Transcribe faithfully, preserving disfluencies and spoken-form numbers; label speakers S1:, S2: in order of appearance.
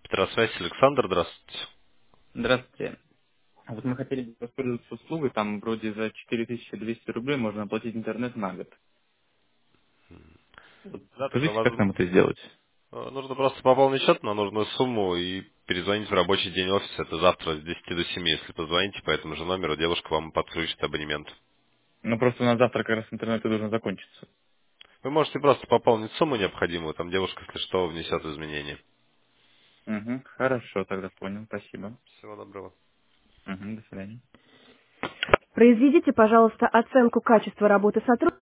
S1: Петросвязь, Александр, здравствуйте.
S2: Здравствуйте. А Вот мы хотели бы воспользоваться услугой, там вроде за четыре тысячи двести рублей можно оплатить интернет на год. Вот
S1: Да, тогда
S2: скажите,
S1: вас
S2: как нам это сделать?
S1: э, нужно просто пополнить счет на нужную сумму и перезвонить в рабочий день офиса. Это завтра с десяти до семи. Если позвоните по этому же номеру, девушка вам подключит абонемент.
S2: Ну просто у нас завтра как раз интернет и должен закончиться.
S1: Вы можете просто пополнить сумму необходимую, там девушка, если что, внесет изменения.
S2: Угу, хорошо, тогда понял, спасибо.
S1: Всего доброго.
S2: Угу, до свидания.
S3: Произведите, пожалуйста, оценку качества работы сотрудника.